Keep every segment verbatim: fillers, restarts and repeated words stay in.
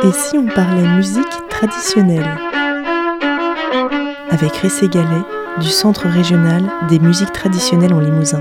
Et si on parlait musique traditionnelle? Avec Ressé Gallet du Centre régional des musiques traditionnelles en Limousin.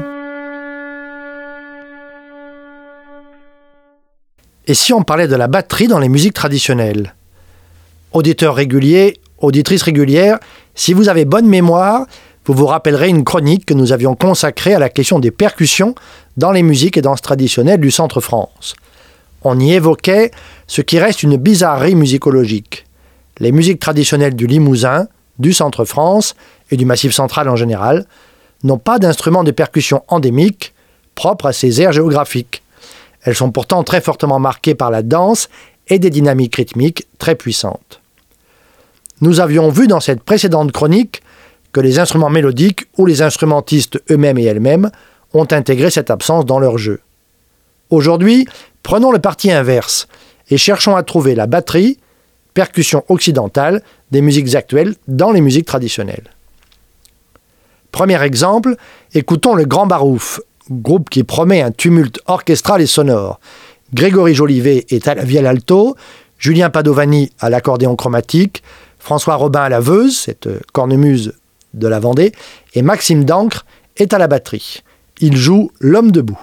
Et si on parlait de la batterie dans les musiques traditionnelles? Auditeurs réguliers, auditrices régulières, si vous avez bonne mémoire, vous vous rappellerez une chronique que nous avions consacrée à la question des percussions dans les musiques et danses traditionnelles du Centre France. On y évoquait ce qui reste une bizarrerie musicologique. Les musiques traditionnelles du Limousin, du Centre France et du Massif central en général n'ont pas d'instruments de percussion endémiques propres à ces aires géographiques. Elles sont pourtant très fortement marquées par la danse et des dynamiques rythmiques très puissantes. Nous avions vu dans cette précédente chronique que les instruments mélodiques ou les instrumentistes eux-mêmes et elles-mêmes ont intégré cette absence dans leur jeu. Aujourd'hui, prenons le parti inverse et cherchons à trouver la batterie, percussion occidentale, des musiques actuelles dans les musiques traditionnelles. Premier exemple, écoutons le Grand Barouf, groupe qui promet un tumulte orchestral et sonore. Grégory Jolivet est à la vielle alto, Julien Padovani à l'accordéon chromatique, François Robin à la veuse, cette cornemuse de la Vendée, et Maxime Dancre est à la batterie. Il joue L'Homme debout.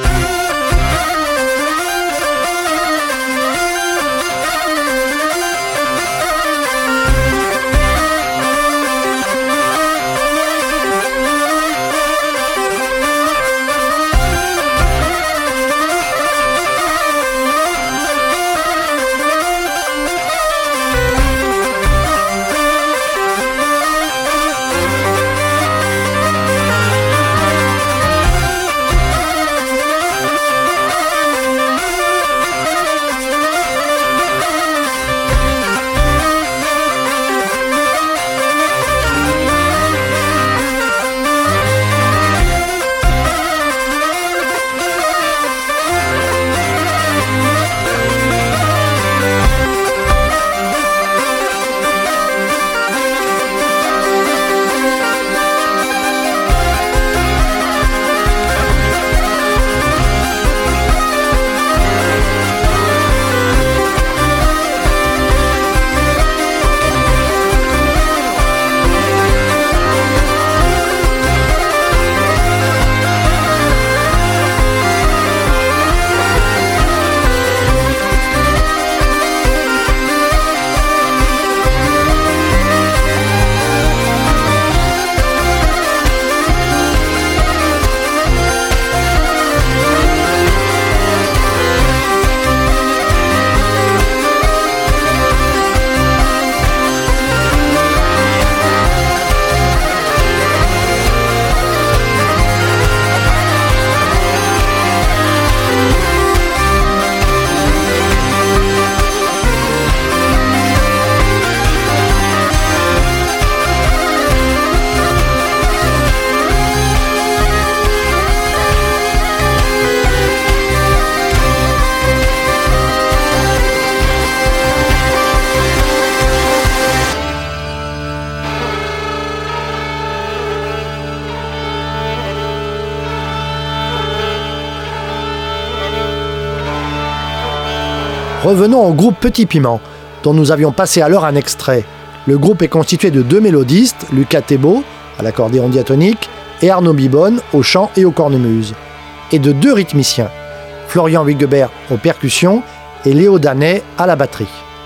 Revenons au groupe Petit Piment, dont nous avions passé alors un extrait. Le groupe est constitué de deux mélodistes, Lucas Thébault, à l'accordéon diatonique, et Arnaud Bibonne, au chant et aux cornemuses. Et de deux rythmiciens, Florian Huguebert aux percussions et Léo Danet à la batterie.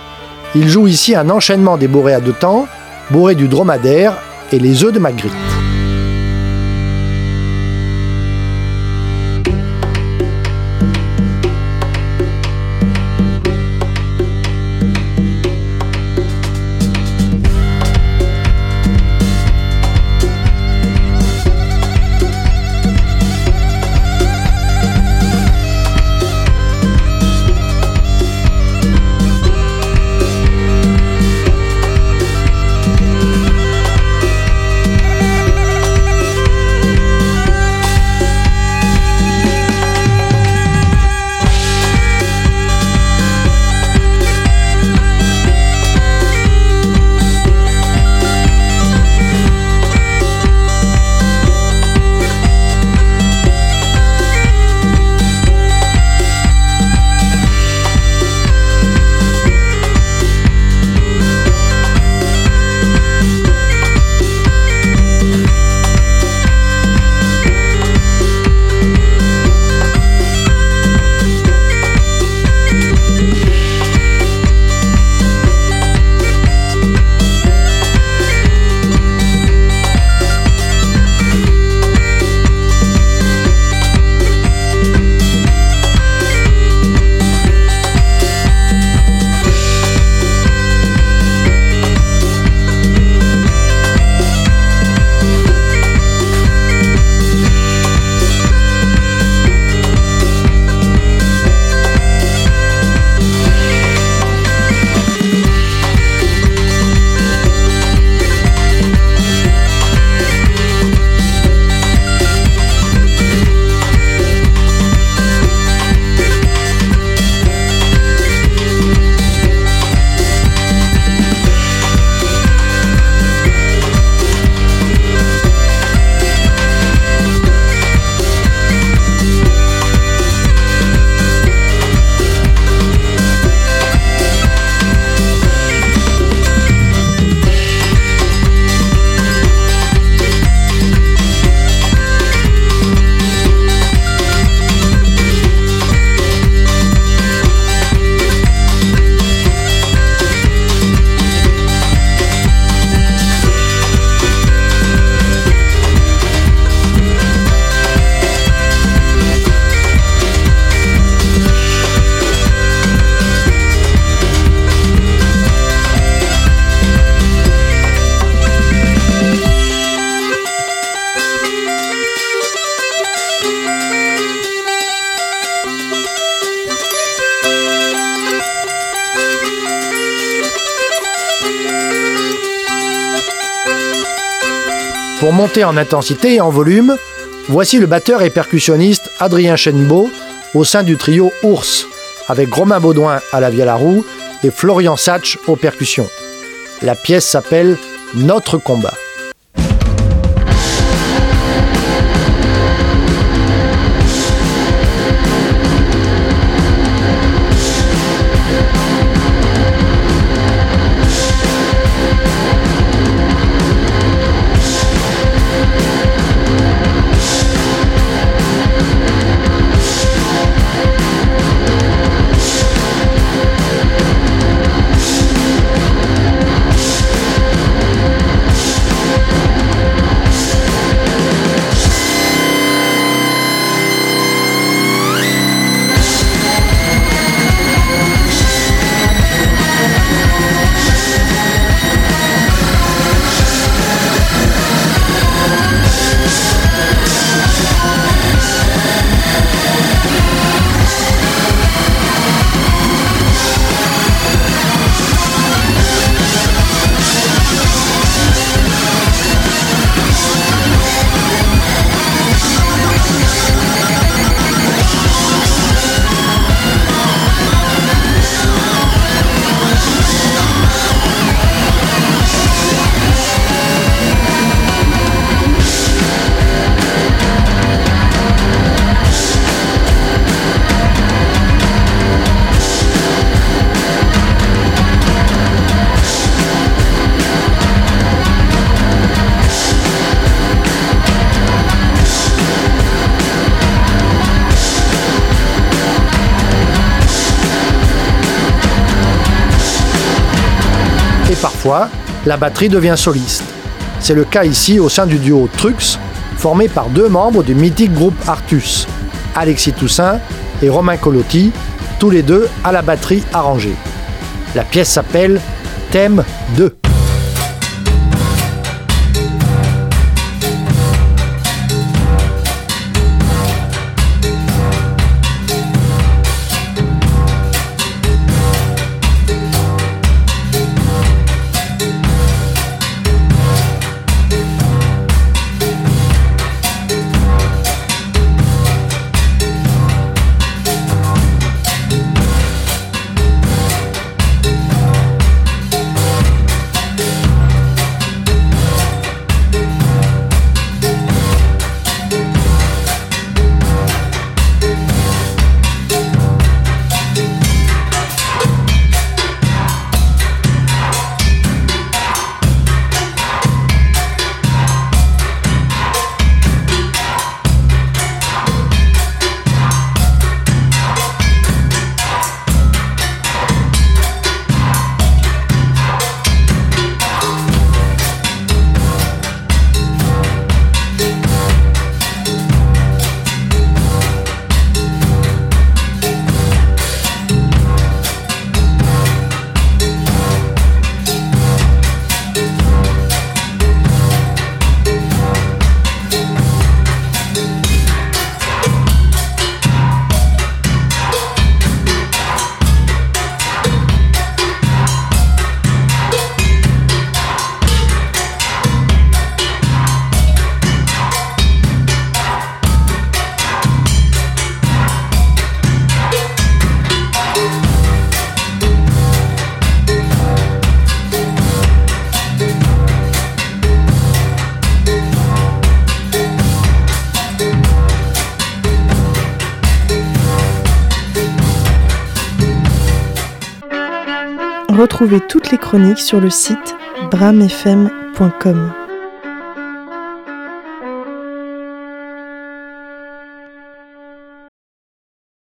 Ils jouent ici un enchaînement des bourrées à deux temps, bourrées du dromadaire et les œufs de Magritte. Thank you. Pour monter en intensité et en volume, voici le batteur et percussionniste Adrien Chenbeau au sein du trio Ours, avec Romain Baudouin à la vielle à roue et Florian Satch aux percussions. La pièce s'appelle « Notre combat ». Parfois, la batterie devient soliste. C'est le cas ici au sein du duo Trux, formé par deux membres du mythique groupe Artus, Alexis Toussaint et Romain Colotti, tous les deux à la batterie arrangée. La pièce s'appelle Thème deux. Retrouvez toutes les chroniques sur le site bram f m point com.